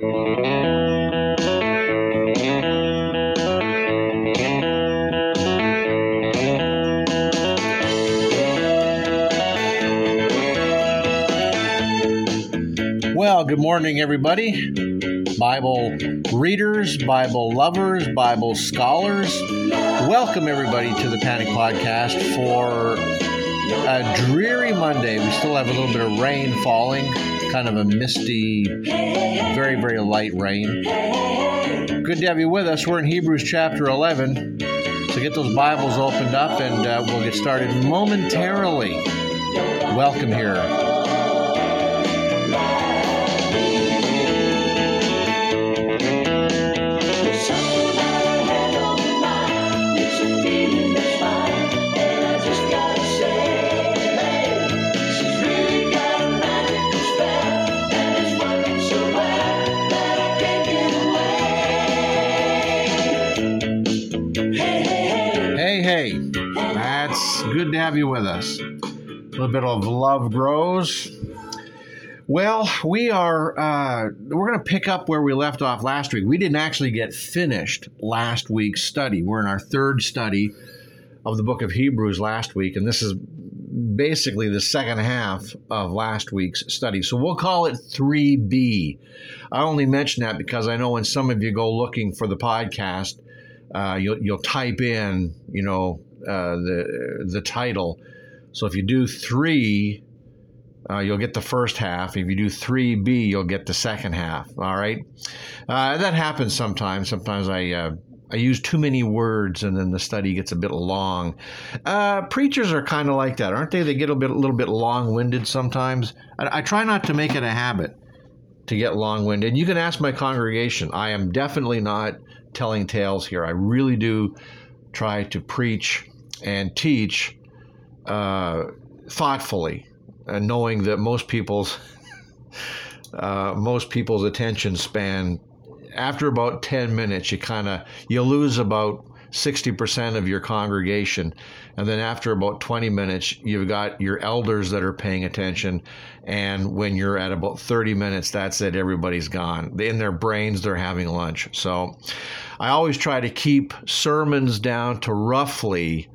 Well, good morning, everybody. Bible readers, Bible lovers, Bible scholars. Welcome, everybody, to the Panic Podcast for a dreary Monday. We still have a little bit of rain falling, kind of a misty, very, very light rain. Good to have you with us. We're in Hebrews chapter 11. So get those Bibles opened up and we'll get started momentarily. Welcome here. That's good to have you with us. A little bit of love grows. Well, we're going to pick up where we left off last week. We didn't actually get finished last week's study. We're in our third study of the book of Hebrews last week, and this is basically the second half of last week's study. So we'll call it 3B. I only mention that because I know when some of you go looking for the podcast, you'll type in, the title. So if you do 3, you'll get the first half. If you do 3B, you'll get the second half. All right. That happens sometimes. Sometimes I use too many words and then the study gets a bit long. Preachers are kind of like that, aren't they? They get a little bit long-winded sometimes. I try not to make it a habit to get long-winded. You can ask my congregation. I am definitely not telling tales here. I really do try to preach and teach thoughtfully, knowing that most people's attention span, after about 10 minutes, you lose about 60% of your congregation, and then after about 20 minutes, you've got your elders that are paying attention, and when you're at about 30 minutes, that's it. Everybody's gone. In their brains, they're having lunch. So I always try to keep sermons down to roughly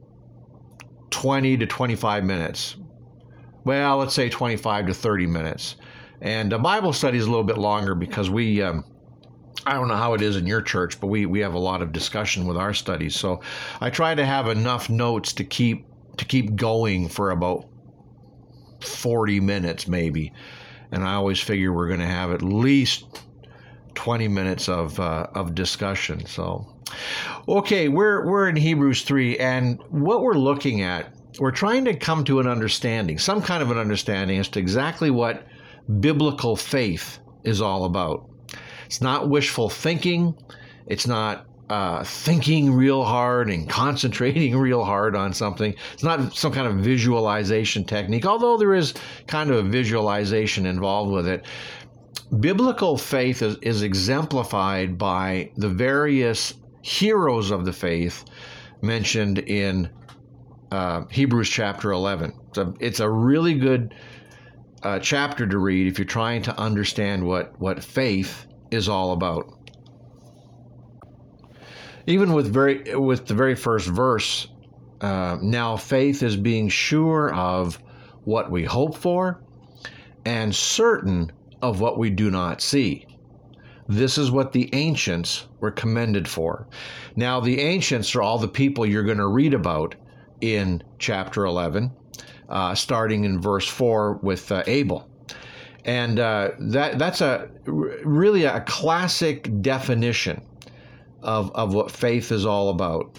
20 to 25 minutes. Well, let's say 25 to 30 minutes. And a Bible study is a little bit longer because I don't know how it is in your church, but we have a lot of discussion with our studies. So I try to have enough notes to keep going for about 40 minutes maybe. And I always figure we're going to have at least 20 minutes of discussion. So, okay, we're in Hebrews 3, and what we're looking at, we're trying to come to an understanding, some kind of an understanding as to exactly what biblical faith is all about. It's not wishful thinking. It's not thinking real hard and concentrating real hard on something. It's not some kind of visualization technique, although there is kind of a visualization involved with it. Biblical faith is exemplified by the various heroes of the faith mentioned in Hebrews chapter 11. So it's a really good chapter to read if you're trying to understand what faith is all about. Even with the very first verse, now faith is being sure of what we hope for and certain of what we do not see. This is what the ancients were commended for. Now, the ancients are all the people you're going to read about in chapter 11, starting in verse 4 with Abel. And that's really a classic definition of what faith is all about.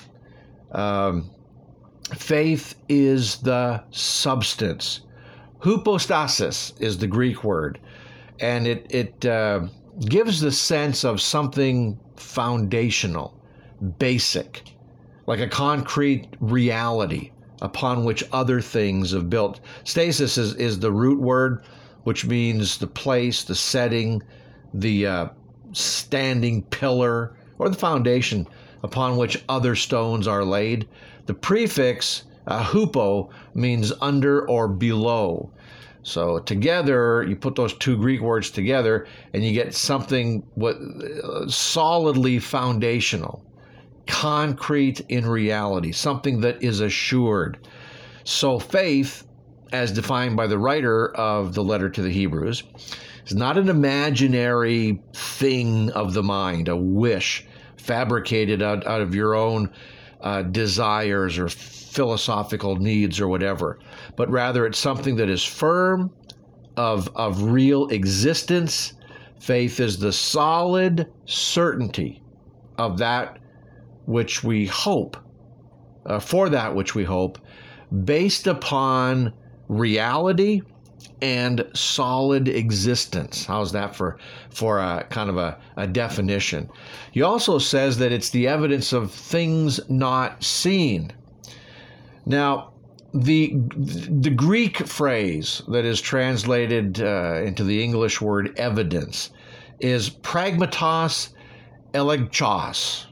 Faith is the substance. Hypostasis is the Greek word, and it gives the sense of something foundational, basic, like a concrete reality upon which other things have built. Stasis is the root word, which means the place, the setting, the standing pillar, or the foundation upon which other stones are laid. The prefix hupo means under or below. So together, you put those two Greek words together and you get something solidly foundational, concrete in reality, something that is assured. So faith, as defined by the writer of the letter to the Hebrews, is not an imaginary thing of the mind, a wish fabricated out of your own desires or philosophical needs or whatever, but rather it's something that is firm, of real existence. Faith is the solid certainty of that which we hope, for that which we hope, based upon reality and solid existence. How's that for a kind of a definition? He also says that it's the evidence of things not seen. Now, the Greek phrase that is translated into the English word evidence is pragmatos elegchos.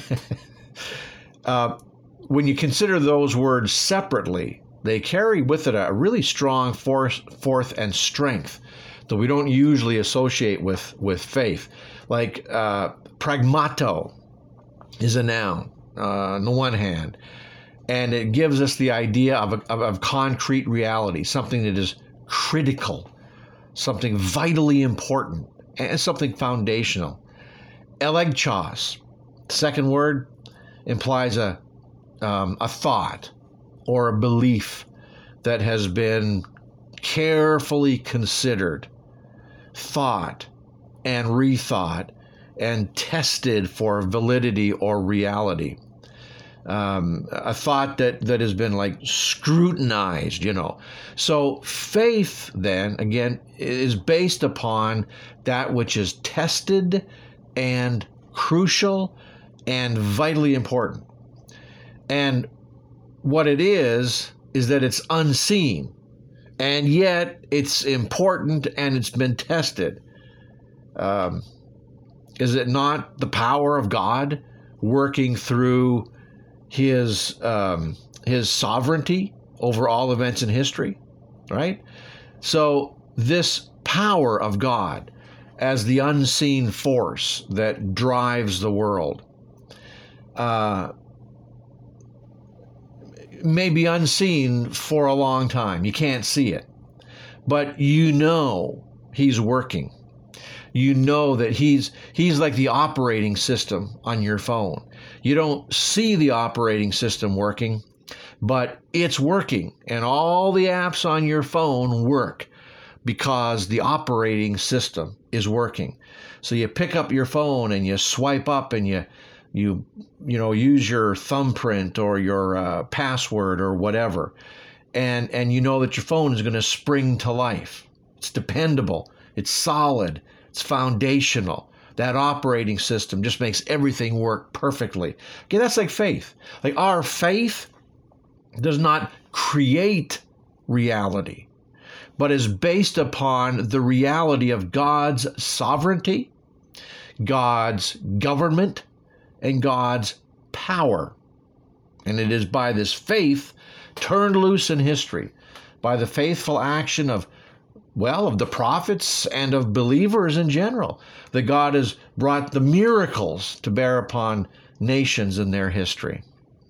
When you consider those words separately, they carry with it a really strong force and strength that we don't usually associate with faith. Like pragmato is a noun on the one hand, and it gives us the idea of concrete reality, something that is critical, something vitally important, and something foundational. Elegchos, second word, implies a thought or a belief that has been carefully considered, thought and rethought, and tested for validity or reality. A thought that has been like scrutinized, So faith, then, again, is based upon that which is tested and crucial and vitally important. And what it is that it's unseen, and yet it's important and it's been tested. Is it not the power of God working through his sovereignty over all events in history, right? So this power of God as the unseen force that drives the world may be unseen for a long time. You can't see it, but he's working. You know that he's like the operating system on your phone. You don't see the operating system working, but it's working, and all the apps on your phone work because the operating system is working. So you pick up your phone and you swipe up and you use your thumbprint or your password or whatever, and you know that your phone is going to spring to life. It's dependable. It's solid. It's foundational. That operating system just makes everything work perfectly. Okay, that's like faith. Like our faith does not create reality, but is based upon the reality of God's sovereignty, God's government, and God's power. And it is by this faith turned loose in history, by the faithful action of the prophets and of believers in general, that God has brought the miracles to bear upon nations in their history.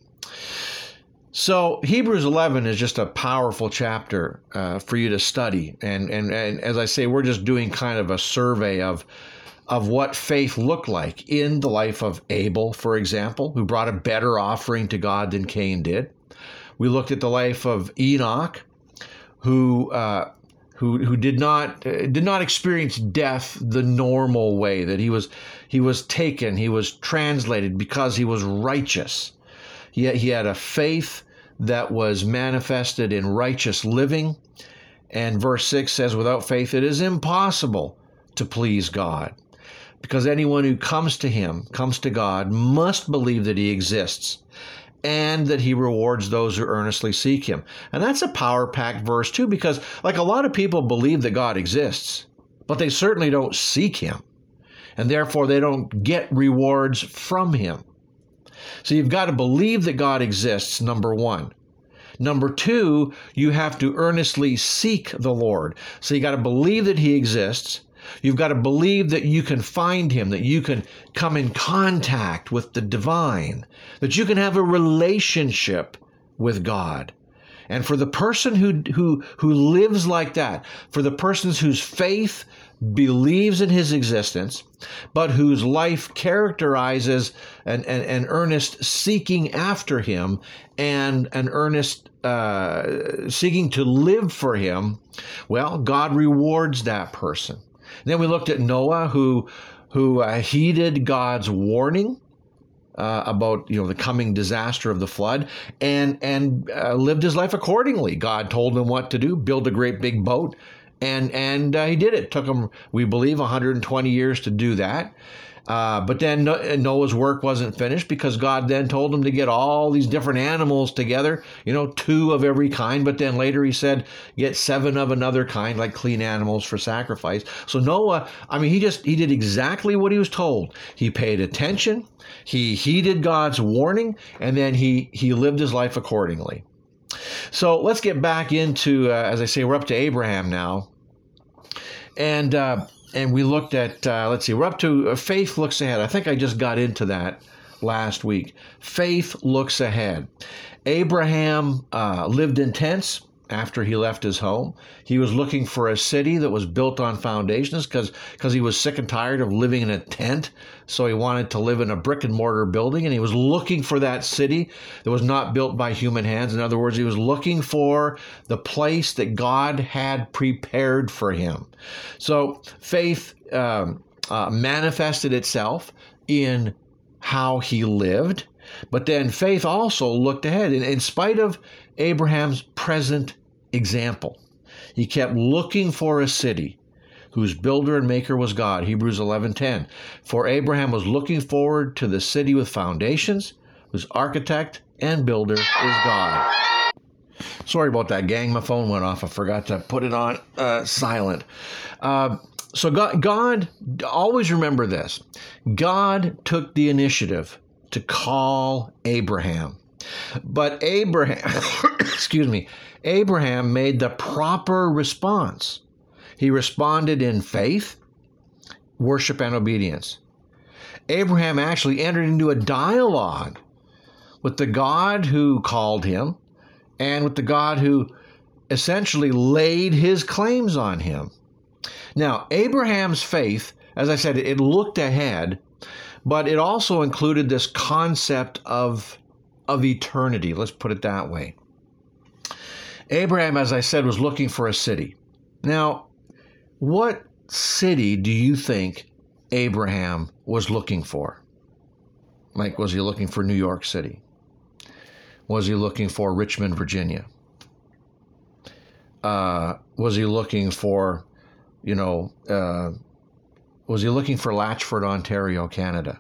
So Hebrews 11 is just a powerful chapter for you to study. And as I say, we're just doing kind of a survey of what faith looked like in the life of Abel, for example, who brought a better offering to God than Cain did. We looked at the life of Enoch, who did not experience death the normal way, that he was taken, he was translated because he was righteous. He had a faith that was manifested in righteous living. And verse 6 says, without faith it is impossible to please God, because anyone who comes to God, must believe that he exists and that he rewards those who earnestly seek him. And that's a power-packed verse too, because like a lot of people believe that God exists, but they certainly don't seek him, and therefore they don't get rewards from him. So you've got to believe that God exists, number one. Number two, you have to earnestly seek the Lord. So you got to believe that he exists. You've got to believe that you can find him, that you can come in contact with the divine, that you can have a relationship with God. And for the person who lives like that, for the persons whose faith believes in his existence, but whose life characterizes an earnest seeking after him and an earnest seeking to live for him, well, God rewards that person. And then we looked at Noah, who heeded God's warning about the coming disaster of the flood, and lived his life accordingly. God told him what to do: build a great big boat, and he did it. It took him, we believe, 120 years to do that. But then Noah's work wasn't finished, because God then told him to get all these different animals together, 2 of every kind. But then later he said, get 7 of another kind, like clean animals for sacrifice. So Noah, he did exactly what he was told. He paid attention, he heeded God's warning, and then he lived his life accordingly. So let's get back into, as I say, we're up to Abraham now. And we looked at, we're up to faith looks ahead. I think I just got into that last week. Faith looks ahead. Abraham lived in tents after he left his home. He was looking for a city that was built on foundations because he was sick and tired of living in a tent. So he wanted to live in a brick and mortar building, and he was looking for that city that was not built by human hands. In other words, he was looking for the place that God had prepared for him. So faith manifested itself in how he lived, but then faith also looked ahead. In spite of Abraham's present example, he kept looking for a city whose builder and maker was God. Hebrews 11:10. For Abraham was looking forward to the city with foundations, whose architect and builder is God. Sorry about that, gang. My phone went off. I forgot to put it on silent. So God, always remember this. God took the initiative to call Abraham. But Abraham made the proper response. He responded in faith, worship, and obedience. Abraham actually entered into a dialogue with the God who called him and with the God who essentially laid his claims on him. Now, Abraham's faith, as I said, it looked ahead, but it also included this concept of eternity. Let's put it that way. Abraham, as I said, was looking for a city. Now, what city do you think Abraham was looking for? Like, was he looking for New York City? Was he looking for Richmond, Virginia? Was he looking for, was he looking for Latchford, Ontario, Canada?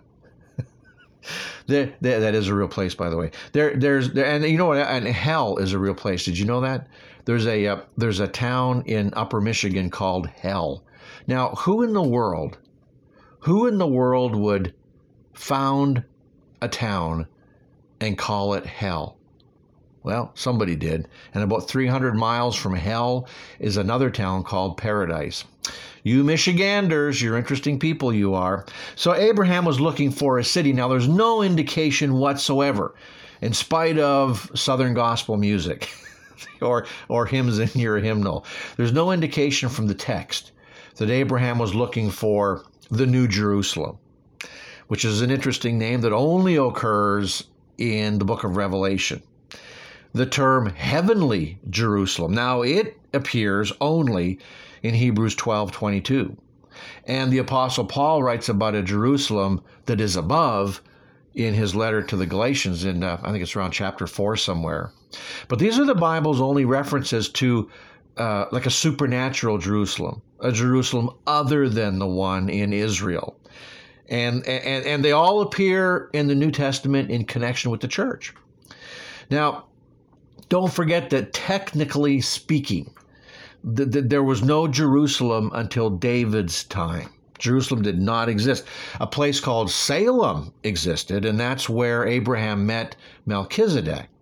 That is a real place, by the way. And you know what? And Hell is a real place. Did you know that? There's a town in Upper Michigan called Hell. Now, who in the world would found a town and call it Hell? Well, somebody did. And about 300 miles from Hell is another town called Paradise. You Michiganders, you're interesting people, you are. So Abraham was looking for a city. Now, there's no indication whatsoever, in spite of Southern gospel music or hymns in your hymnal. There's no indication from the text that Abraham was looking for the New Jerusalem, which is an interesting name that only occurs in the book of Revelation. The term heavenly Jerusalem, now it appears only in Hebrews 12:22. And the Apostle Paul writes about a Jerusalem that is above in his letter to the Galatians in, I think it's around chapter 4 somewhere. But these are the Bible's only references to like a supernatural Jerusalem, a Jerusalem other than the one in Israel. And they all appear in the New Testament in connection with the church. Now, don't forget that technically speaking, there was no Jerusalem until David's time. Jerusalem did not exist. A place called Salem existed, and that's where Abraham met Melchizedek.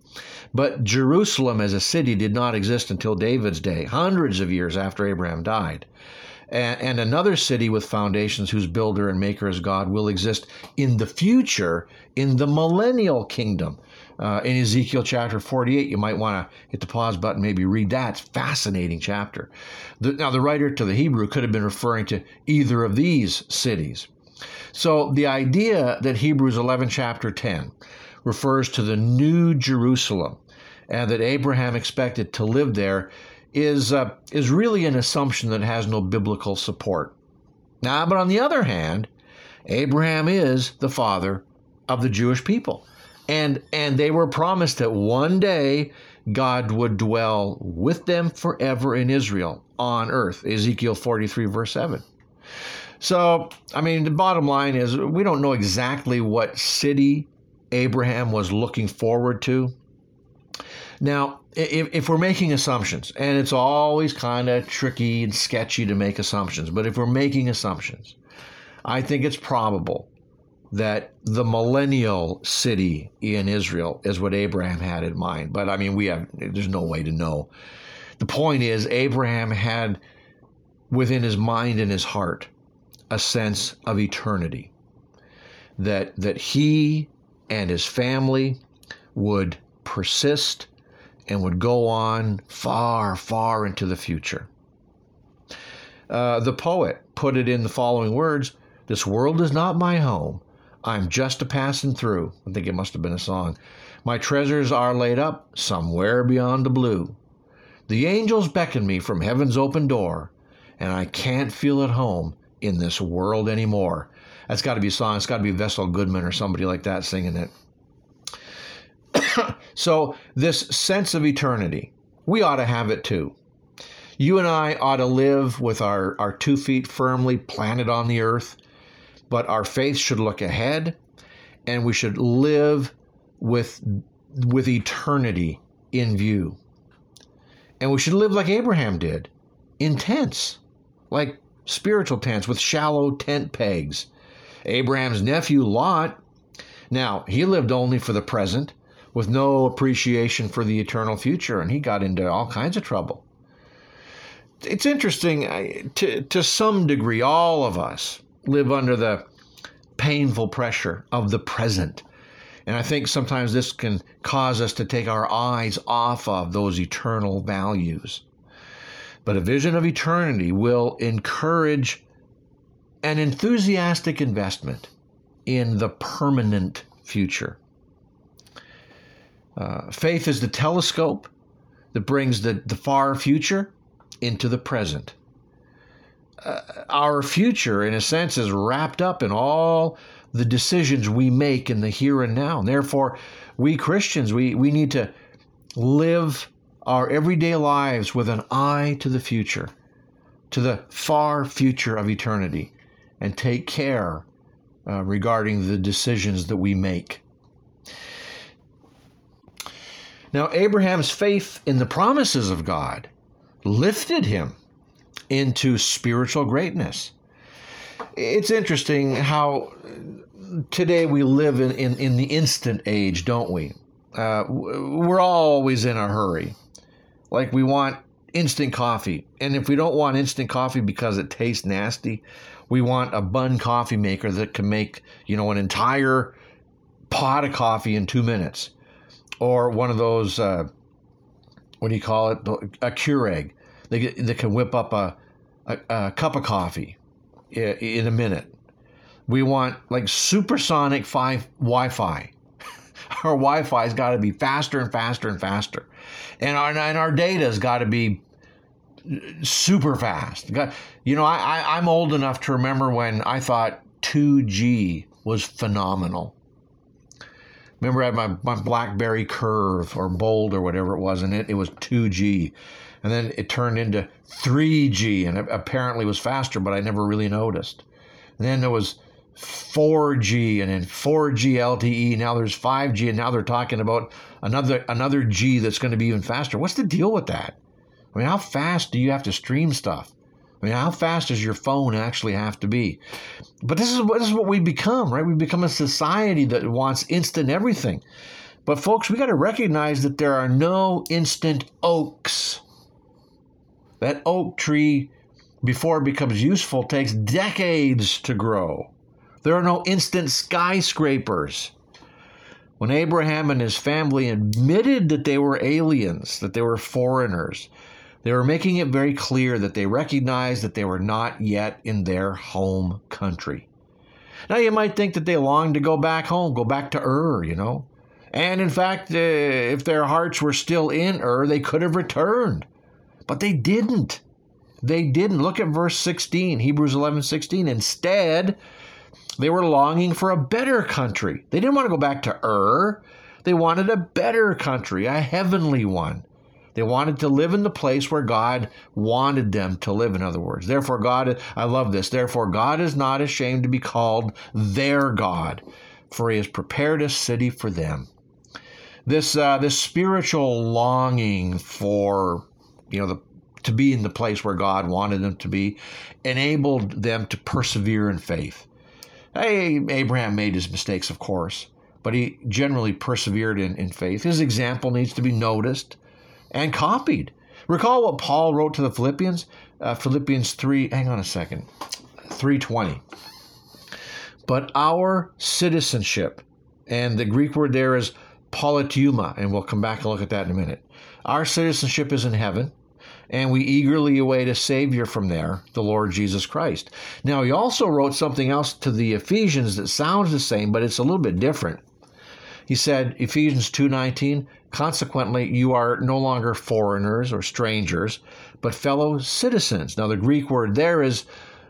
But Jerusalem as a city did not exist until David's day, hundreds of years after Abraham died. And another city with foundations whose builder and maker is God will exist in the future in the millennial kingdom. In Ezekiel chapter 48, you might want to hit the pause button, maybe read that. It's a fascinating chapter. Now, the writer to the Hebrew could have been referring to either of these cities. So the idea that Hebrews 11 chapter 10 refers to the new Jerusalem and that Abraham expected to live there is really an assumption that has no biblical support. Now, but on the other hand, Abraham is the father of the Jewish people. And they were promised that one day God would dwell with them forever in Israel on earth, Ezekiel 43, verse 7. So, I mean, the bottom line is we don't know exactly what city Abraham was looking forward to. Now, if we're making assumptions, and it's always kind of tricky and sketchy to make assumptions, but if we're making assumptions, I think it's probable that the millennial city in Israel is what Abraham had in mind. But I mean, there's no way to know. The point is, Abraham had within his mind and his heart a sense of eternity, that he and his family would persist and would go on far, far into the future. The poet put it in the following words: "This world is not my home. I'm just a passing through." I think it must have been a song. "My treasures are laid up somewhere beyond the blue. The angels beckon me from heaven's open door, and I can't feel at home in this world anymore." That's got to be a song. It's got to be Vessel Goodman or somebody like that singing it. So this sense of eternity, we ought to have it too. You and I ought to live with our 2 feet firmly planted on the earth, but our faith should look ahead, and we should live with eternity in view. And we should live like Abraham did, in tents, like spiritual tents with shallow tent pegs. Abraham's nephew Lot, now he lived only for the present, with no appreciation for the eternal future, and he got into all kinds of trouble. It's interesting, to some degree, all of us live under the painful pressure of the present. And I think sometimes this can cause us to take our eyes off of those eternal values. But a vision of eternity will encourage an enthusiastic investment in the permanent future. Faith is the telescope that brings the far future into the present. Our future, in a sense, is wrapped up in all the decisions we make in the here and now. And therefore, we Christians, we need to live our everyday lives with an eye to the future, to the far future of eternity, and take care regarding the decisions that we make. Now, Abraham's faith in the promises of God lifted him into spiritual greatness. It's interesting how today we live in the instant age, don't we? We're always in a hurry. Like, we want instant coffee. And if we don't want instant coffee because it tastes nasty, we want a bun coffee maker that can make, an entire pot of coffee in 2 minutes. Or one of those, a Keurig. They can whip up a cup of coffee in a minute. We want like supersonic Wi-Fi. Our Wi-Fi's got to be faster and faster and faster. And our data's got to be super fast. I'm old enough to remember when I thought 2G was phenomenal. Remember I had my BlackBerry Curve or Bold or whatever it was, and it was 2G. And then it turned into 3G, and it apparently was faster, but I never really noticed. And then there was 4G, and then 4G LTE. Now there's 5G, and now they're talking about another G that's going to be even faster. What's the deal with that? I mean, how fast do you have to stream stuff? I mean, how fast does your phone actually have to be? But this is what we become, right? We become a society that wants instant everything. But folks, we got to recognize that there are no instant oaks. That oak tree, before it becomes useful, takes decades to grow. There are no instant skyscrapers. When Abraham and his family admitted that they were aliens, that they were foreigners, they were making it very clear that they recognized that they were not yet in their home country. Now, you might think that they longed to go back home, go back to Ur, And in fact, if their hearts were still in Ur, they could have returned. But they didn't. They didn't. Look at verse 16, Hebrews 11:16. Instead, they were longing for a better country. They didn't want to go back to Ur. They wanted a better country, a heavenly one. They wanted to live in the place where God wanted them to live, in other words. Therefore, God, I love this, therefore God is not ashamed to be called their God, for he has prepared a city for them. This spiritual longing for, to be in the place where God wanted them to be, enabled them to persevere in faith. Hey, Abraham made his mistakes, of course, but he generally persevered in faith. His example needs to be noticed and copied. Recall what Paul wrote to the Philippians, Philippians 3:20. But our citizenship, and the Greek word there is politeuma, and we'll come back and look at that in a minute. Our citizenship is in heaven, and we eagerly await a Savior from there, the Lord Jesus Christ. Now, he also wrote something else to the Ephesians that sounds the same, but it's a little bit different. He said, Ephesians 2:19, consequently, you are no longer foreigners or strangers, but fellow citizens. Now, the Greek word there is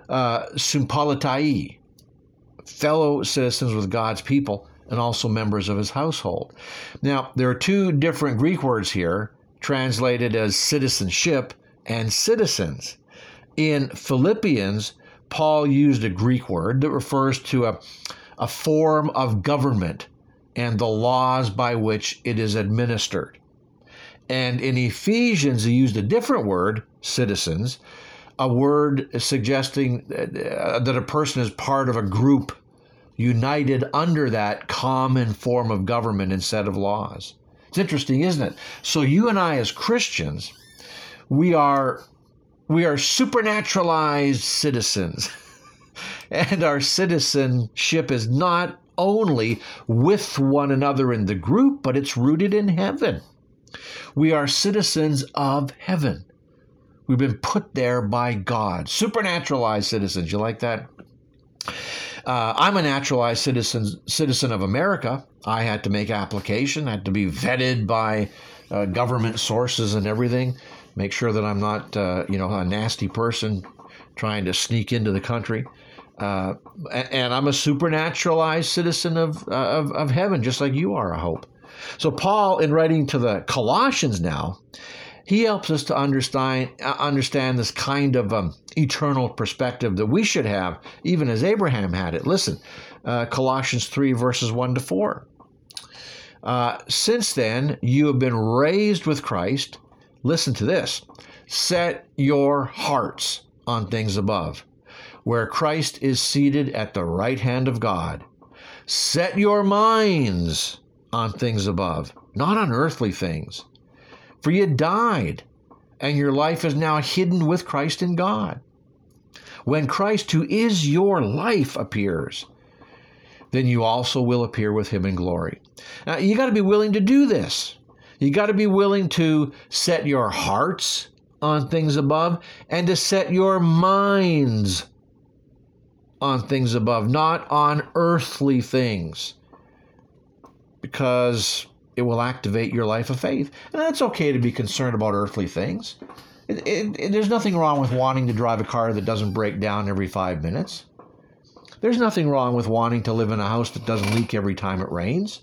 sympolitai, fellow citizens with God's people and also members of his household. Now, there are two different Greek words here, translated as citizenship and citizens. In Philippians, Paul used a Greek word that refers to a form of government and the laws by which it is administered. And in Ephesians, he used a different word, citizens, a word suggesting that a person is part of a group united under that common form of government instead of laws. It's interesting, isn't it? So you and I as Christians, we are supernaturalized citizens. And our citizenship is not only with one another in the group, but it's rooted in heaven. We are citizens of heaven. We've been put there by God. Supernaturalized citizens. You like that? I'm a naturalized citizen of America. I had to make application. I had to be vetted by government sources and everything. Make sure that I'm not, a nasty person trying to sneak into the country. And I'm a supernaturalized citizen of heaven, just like you are, I hope. So Paul, in writing to the Colossians now, he helps us to understand this kind of eternal perspective that we should have, even as Abraham had it. Listen, Colossians 3, verses 1-4. Since then, you have been raised with Christ. Listen to this. Set your hearts on things above, where Christ is seated at the right hand of God. Set your minds on things above, not on earthly things. For you died, and your life is now hidden with Christ in God. When Christ, who is your life, appears, then you also will appear with him in glory. Now, you got to be willing to do this. You got to be willing to set your hearts on things above and to set your minds on things above, not on earthly things, because it will activate your life of faith. And that's okay to be concerned about earthly things. There's nothing wrong with wanting to drive a car that doesn't break down every 5 minutes. There's nothing wrong with wanting to live in a house that doesn't leak every time it rains.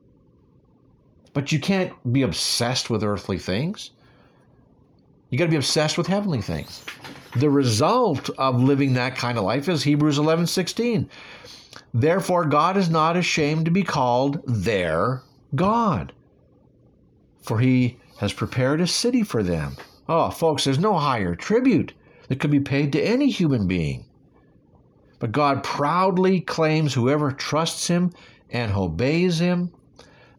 But you can't be obsessed with earthly things. You got to be obsessed with heavenly things. The result of living that kind of life is Hebrews 11:16. Therefore, God is not ashamed to be called their God, for he has prepared a city for them. Oh, folks, there's no higher tribute that could be paid to any human being. But God proudly claims whoever trusts him and obeys him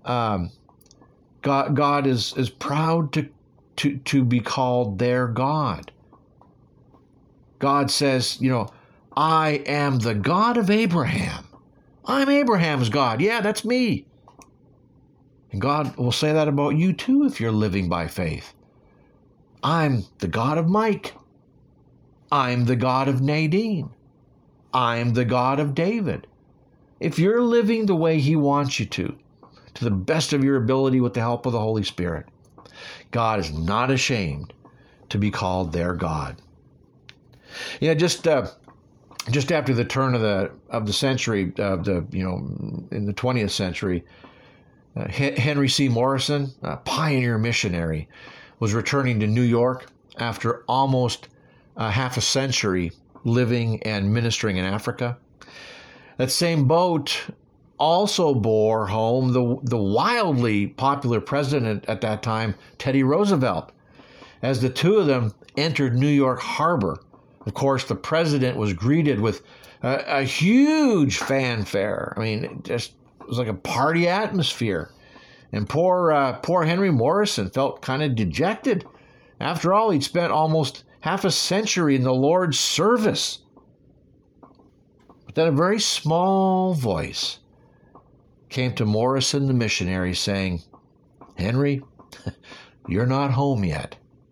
God is proud to be called their God. God says, I am the God of Abraham. I'm Abraham's God. Yeah, that's me. And God will say that about you too if you're living by faith. I'm the God of Mike. I'm the God of Nadine. I'm the God of David. If you're living the way He wants you to the best of your ability with the help of the Holy Spirit, God is not ashamed to be called their God. Just after the turn of the century, in the 20th century, Henry C. Morrison, a pioneer missionary, was returning to New York after almost half a century living and ministering in Africa. That same boat also bore home the wildly popular president at that time, Teddy Roosevelt. As the two of them entered New York Harbor, of course, the president was greeted with a huge fanfare. I mean, it was like a party atmosphere. And poor Henry Morrison felt kind of dejected. After all, he'd spent almost half a century in the Lord's service. But then a very small voice came to Morrison the missionary saying, "Henry, you're not home yet."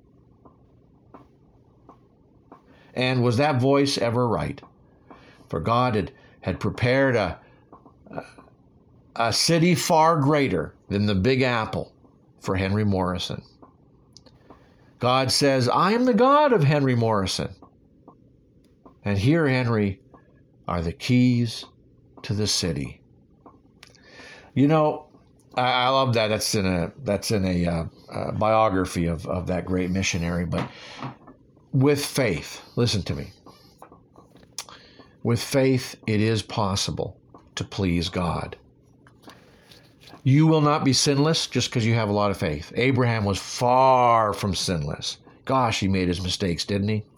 And was that voice ever right? For God had prepared a city far greater than the Big Apple for Henry Morrison. God says, I am the God of Henry Morrison. And here, Henry, are the keys to the city. I love that. That's in a biography of that great missionary. But with faith, listen to me. With faith, it is possible to please God. You will not be sinless just because you have a lot of faith. Abraham was far from sinless. Gosh, he made his mistakes, didn't he?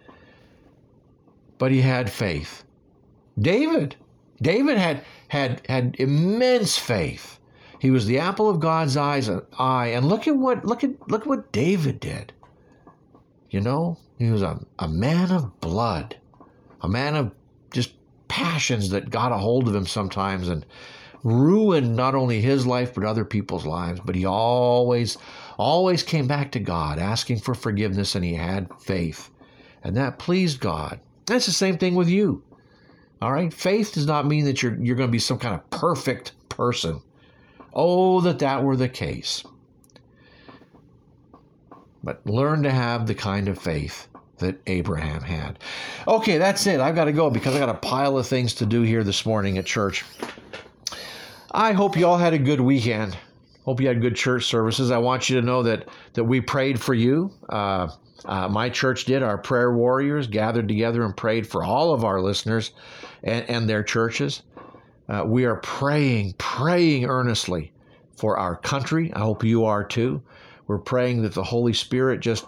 But he had faith. David had immense faith. He was the apple of God's eye, and look at what David did. He was a man of blood, a man of just passions that got a hold of him sometimes and ruined not only his life but other people's lives. But he always came back to God, asking for forgiveness, and he had faith, and that pleased God. That's the same thing with you. All right, faith does not mean that you're going to be some kind of perfect person. Oh, that were the case. But learn to have the kind of faith that Abraham had. Okay, that's it. I've got to go because I got a pile of things to do here this morning at church. I hope you all had a good weekend. Hope you had good church services. I want you to know that we prayed for you. My church did. Our prayer warriors gathered together and prayed for all of our listeners and their churches. We are praying earnestly for our country. I hope you are too. We're praying that the Holy Spirit that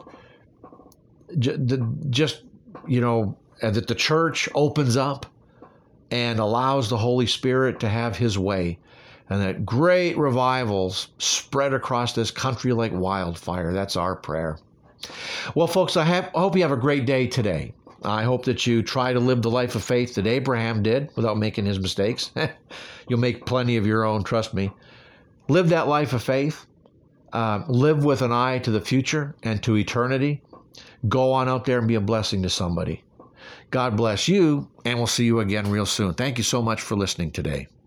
the church opens up and allows the Holy Spirit to have His way, and that great revivals spread across this country like wildfire. That's our prayer. Well, folks, I hope you have a great day today. I hope that you try to live the life of faith that Abraham did without making his mistakes. You'll make plenty of your own, trust me. Live that life of faith. Live with an eye to the future and to eternity. Go on out there and be a blessing to somebody. God bless you, and we'll see you again real soon. Thank you so much for listening today.